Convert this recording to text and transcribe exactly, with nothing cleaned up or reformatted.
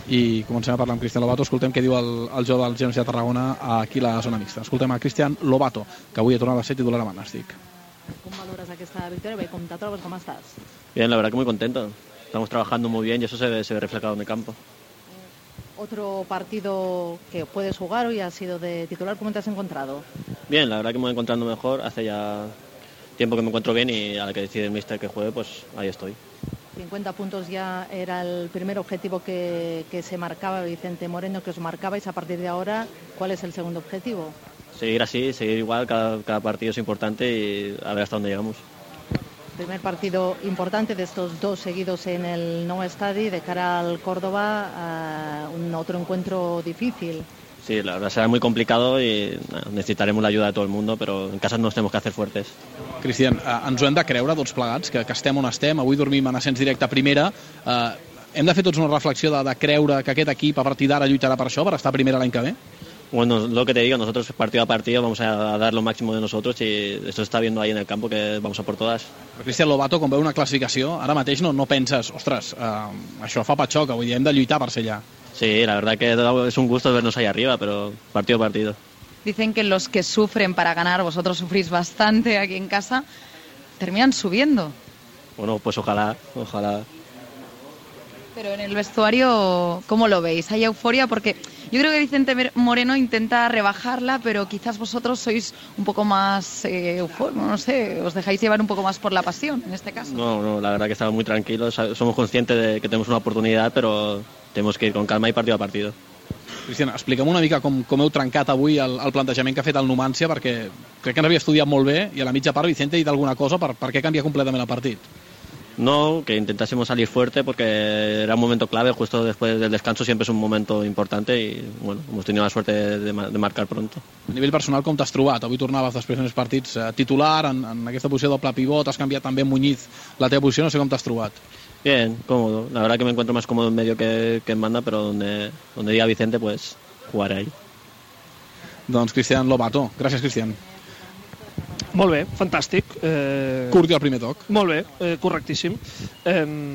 i comencem a parlar amb Cristian Lobato. Escoltem què diu el, el jove del Genoa de Tarragona aquí a la zona mixta. Escoltem a Cristian Lobato, que avui ha tornat a ser titular a Nàstic. ¿Cómo valoras esta victoria? Ve, ¿cómo te trobas? ¿Cómo estás? Bien, la verdad que muy contento. Estamos trabajando muy bien y eso se ve, se ve reflejado en el campo. Otro partido que puedes jugar hoy ha sido de titular. ¿Cómo te has encontrado? Bien, la verdad que me voy encontrando mejor. Hace ya tiempo que me encuentro bien y a la que decide el míster que juegue, pues ahí estoy. cincuenta puntos ya era el primer objetivo que, que se marcaba Vicente Moreno, que os marcabais. A partir de ahora, ¿cuál es el segundo objetivo? Seguir así, seguir igual, cada, cada partido es importante y a ver hasta dónde llegamos. Primer partido importante de estos dos seguidos en el Nou Estadi de cara al Córdoba, uh, un otro encuentro difícil. Sí, la verdad será muy complicado i bueno, necessitarem la ayuda de todo el mundo, però en casa nos tenemos que hacer fuertes. Cristian, eh, ens ho hem de creure tots plegats, que, que estem on estem, avui dormim en ascens directe a primera, eh, hem de fer tots una reflexió de, de creure que aquest equip a partir d'ara lluitarà per això, per estar a primera l'any que ve? Bueno, lo que te digo, nosotros partido a partido vamos a dar lo máximo de nosotros y esto se está viendo ahí en el campo que vamos a por todas. Però Cristian Lobato, quan veu una classificació, ara mateix no, no penses, ostres, eh, això fa patxoca, vull dir, hem de lluitar per ser allà. Sí, la verdad que es un gusto vernos ahí arriba, pero partido a partido. Dicen que los que sufren para ganar, vosotros sufrís bastante aquí en casa, terminan subiendo. Bueno, pues ojalá, ojalá. Pero en el vestuario, ¿cómo lo veis? ¿Hay euforia? Porque yo creo que Vicente Moreno intenta rebajarla, pero quizás vosotros sois un poco más eh, eufóricos, no sé, os dejáis llevar un poco más por la pasión, en este caso. No, no, la verdad que estamos muy tranquilos, somos conscientes de que tenemos una oportunidad, pero tenemos que ir con calma y partido a partido. Cristian, explica'm una mica com, com heu trencat avui el, el plantejament que ha fet el Numancia, perquè crec que ens havia estudiat molt bé i a la mitja part Vicente ha dit alguna cosa per, per què canvia completament el partit. No, que intentásemos salir fuerte porque era un momento clave, justo después del descanso siempre es un momento importante y bueno, hemos tenido la suerte de, de marcar pronto. A nivell personal, com t'has trobat? Avui tornaves després dels partits eh, titular, en, en aquesta posició doble pivot, has canviat també Muñiz la teva posició, no sé com t'has trobat. Bien, cómodo, la verdad que me encuentro más cómodo en medio que, que en banda, pero donde, donde diga Vicente, pues jugaré ahí. Doncs Cristian Lobato, gràcies Cristian. Molt bé, fantàstic. Eh... Curt i al primer toc. Molt bé, eh, correctíssim. Eh...